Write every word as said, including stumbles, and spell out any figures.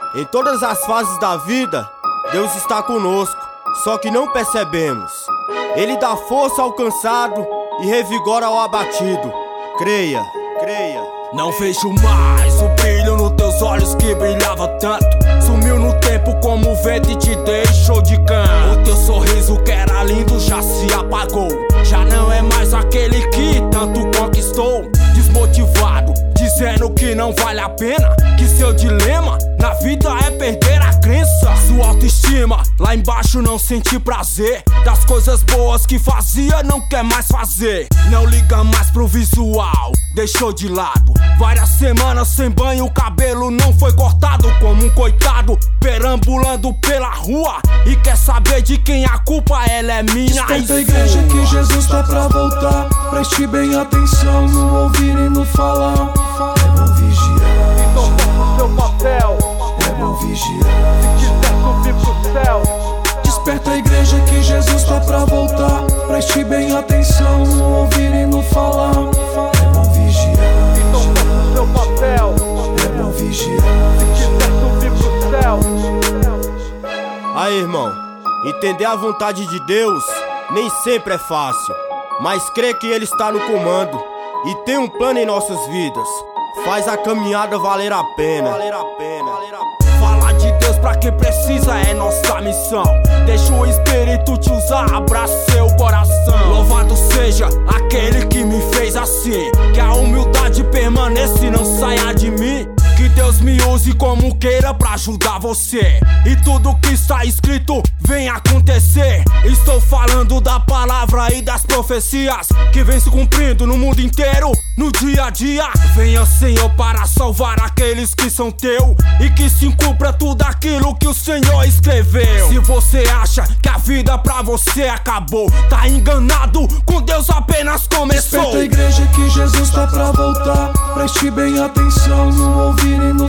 Em todas as fases da vida, Deus está conosco, só que não percebemos. Ele dá força ao cansado e revigora ao abatido. Creia, creia. Não vejo mais o brilho nos teus olhos que brilhava tanto. Sumiu no tempo como o vento e te deixou de canto. O teu sorriso que era lindo já se apagou. Já não é mais aquele que tanto conquistou. Desmotivado, dizendo que não vale a pena, que seu dilema na vida é perder a crença. Sua autoestima lá embaixo não sente prazer das coisas boas que fazia, não quer mais fazer. Não liga mais pro visual, deixou de lado. Várias semanas sem banho, o cabelo não foi cortado. Como um coitado, perambulando pela rua. E quer saber de quem a culpa, ela é minha. Desperta a igreja que Jesus tá pra voltar. Preste bem atenção no ouvir e no falar. É bom vigiar. Então faça o seu papel. É bom vigiar. Se quiser subir pro céu. Desperta a igreja que Jesus tá pra voltar. Preste bem atenção no ouvir e no falar. É bom vigiar. Então faça o seu papel. É bom vigiar. Se quiser subir pro céu. Aí, irmão, entender a vontade de Deus nem sempre é fácil, mas crer que Ele está no comando e tem um plano em nossas vidas faz a caminhada valer a pena. Valer a pena. Falar de Deus pra quem precisa é nossa missão. Deixa o Espírito te usar, abraça seu coração. Louvado seja aquele que me fez assim. Que a humildade permaneça e não saia de mim. Que Deus me use como queira pra ajudar você. E tudo que está escrito vem acontecer. Estou falando da palavra e das profecias que vem se cumprindo no mundo inteiro, no dia a dia. Venha, Senhor, para salvar aqueles que são teu e que se cumpra tudo aquilo que o Senhor escreveu. Se você acha que a vida pra você acabou, tá enganado, com Deus apenas começou. Desperta a igreja que Jesus tá pra voltar. Preste bem atenção no ouvir e no